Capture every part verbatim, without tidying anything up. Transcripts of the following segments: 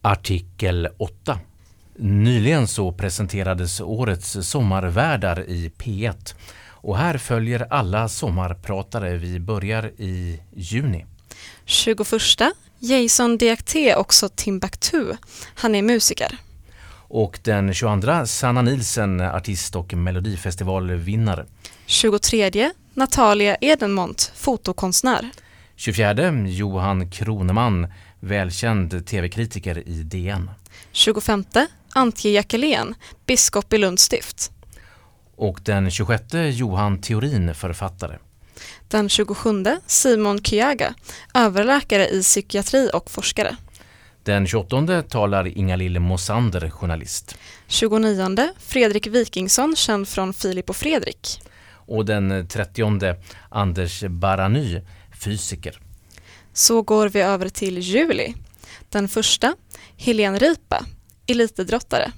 Artikel åtta. Nyligen så presenterades årets sommarvärdar i P ett och här följer alla sommarpratare. Vi börjar i juni. tjugoförsta Jason Diakité, också Timbuktu. Han är musiker. Och den tjugoandra Sanna Nielsen, artist och melodifestivalvinnare. tjugotredje Natalia Edenmont, fotokonstnär. tjugofjärde Johan Kroneman, välkänd tv-kritiker i D N. tjugofemte Antje Jackelén, biskop i Lunds stift. Och den tjugosjätte Johan Theorin, författare. Den tjugosjunde Simon Kyaga, överläkare i psykiatri och forskare. Den tjugoåttonde talar Inga-Lill Mosander, journalist. tjugonionde Fredrik Wikingsson, känd från Filip och Fredrik. Och den trettionde Anders Barany, fysiker. Så går vi över till juli. Den första Helene Ripa, elitidrottare.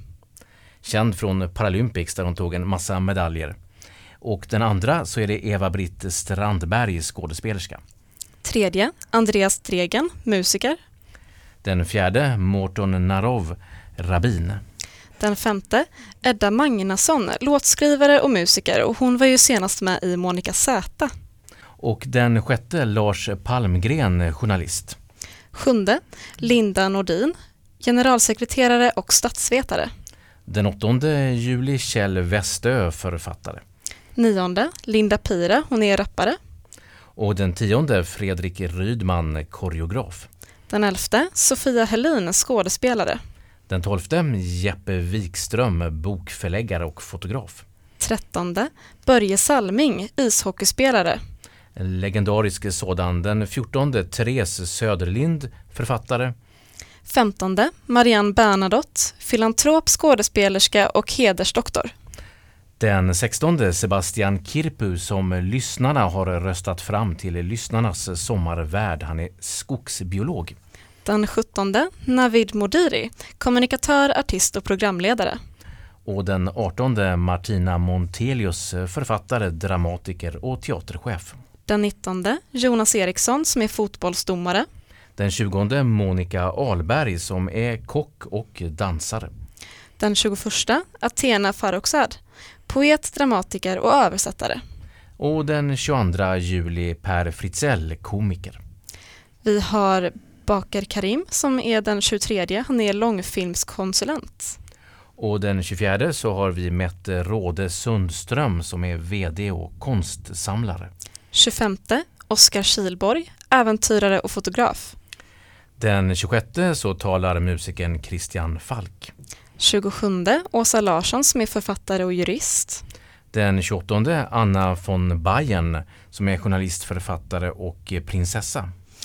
Känd från Paralympics där hon tog en massa medaljer. Och den andra så är det Eva-Britt Strandberg, skådespelerska. Tredje Andreas Dregen, musiker. Den fjärde Mårten Narov, rabbin. Den femte Edda Magnusson, låtskrivare och musiker, och hon var ju senast med i Monica Z. Och den sjätte Lars Palmgren, journalist. Sjunde Linda Nordin, generalsekreterare och statsvetare. Den åttonde juli Kjell Westö, författare. Nionde Linda Pira, hon är rappare. Och den tionde Fredrik Rydman, koreograf. Den elfte Sofia Helin, skådespelare. Den tolfte Jeppe Wikström, bokförläggare och fotograf. Trettonde Börje Salming, ishockeyspelare. En legendarisk sådan. Den fjortonde Therese Söderlind, författare. Femtonde Marianne Bernadotte, filantrop, skådespelerska och hedersdoktor. Den sextonde Sebastian Kirpu, som lyssnarna har röstat fram till lyssnarnas sommarvärd. Han är skogsbiolog. Den sjuttonde Navid Modiri, kommunikatör, artist och programledare. Och den artonde Martina Montelius, författare, dramatiker och teaterchef. Den nittonde Jonas Eriksson, som är fotbollsdomare. Den tjugonde Monica Ahlberg, som är kock och dansare. Den tjugoförsta Athena Farrokhzad, poet, dramatiker och översättare. Och den tjugoandra juli Per Fritzell, komiker. Vi har Baker Karim, som är den tjugotredje. Han är långfilmskonsulent. Och den tjugofjärde så har vi Mette Råde Sundström, som är vd och konstsamlare. tjugofemte Oskar Kilborg, äventyrare och fotograf. Den tjugosjätte så talar musikern Christian Falk. tjugosjunde Åsa Larsson, som är författare och jurist. Den tjugoåttonde Anna von Bayern, som är journalist, författare och prinsessa.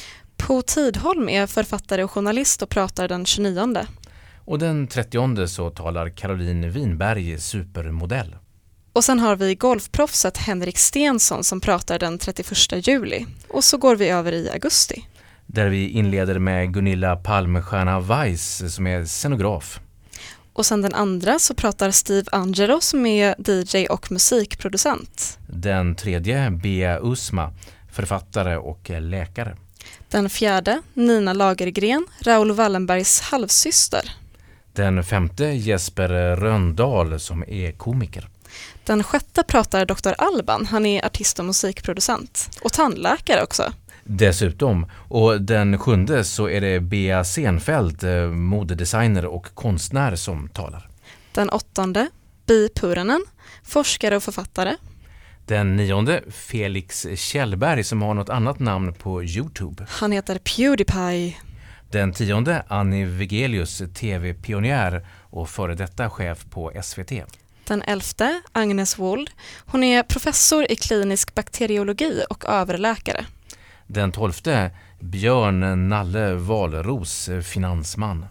Po Tidholm är författare och journalist och pratar den tjugonionde. Och den trettionde så talar Caroline Winberg, supermodell. Och sen har vi golfproffset Henrik Stensson som pratar den trettioförsta juli. Och så går vi över i augusti. Där vi inleder med Gunilla Palmstierna Weiss, som är scenograf. Och sen den andra så pratar Steve Angelo, som är D J och musikproducent. Den tredje Bea Usma, författare och läkare. Den fjärde Nina Lagergren, Raoul Wallenbergs halvsyster. Den femte Jesper Röndahl, som är komiker. Den sjätte pratar doktor Alban, han är artist och musikproducent. Och tandläkare också. Dessutom. Och den sjunde så är det Bea Senfeldt, modedesigner och konstnär, som talar. Den åttonde Bi Puranen, forskare och författare. Den nionde Felix Kjellberg, som har något annat namn på YouTube. Han heter Pewdiepie. Den tionde Annie Vigelius, tv-pionjär och före detta chef på S V T. Den elfte Agnes Wold, hon är professor i klinisk bakteriologi och överläkare. Den tolfte Björn Nalle Valros, finansman.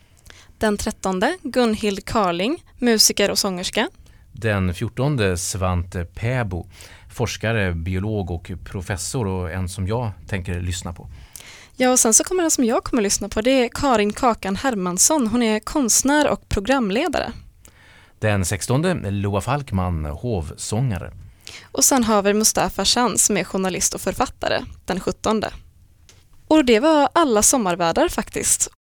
Den trettonde Gunhild Carling, musiker och sångerska. Den fjortonde Svante Pääbo, forskare, biolog och professor, och en som jag tänker lyssna på. Ja, och sen så kommer den som jag kommer lyssna på. Det är Karin Kakan Hermansson. Hon är konstnär och programledare. Den sextonde Loa Falkman, hovsångare. Och sen har vi Mustafa Can, som är journalist och författare, den sjuttonde. Och det var alla sommarvärdar faktiskt.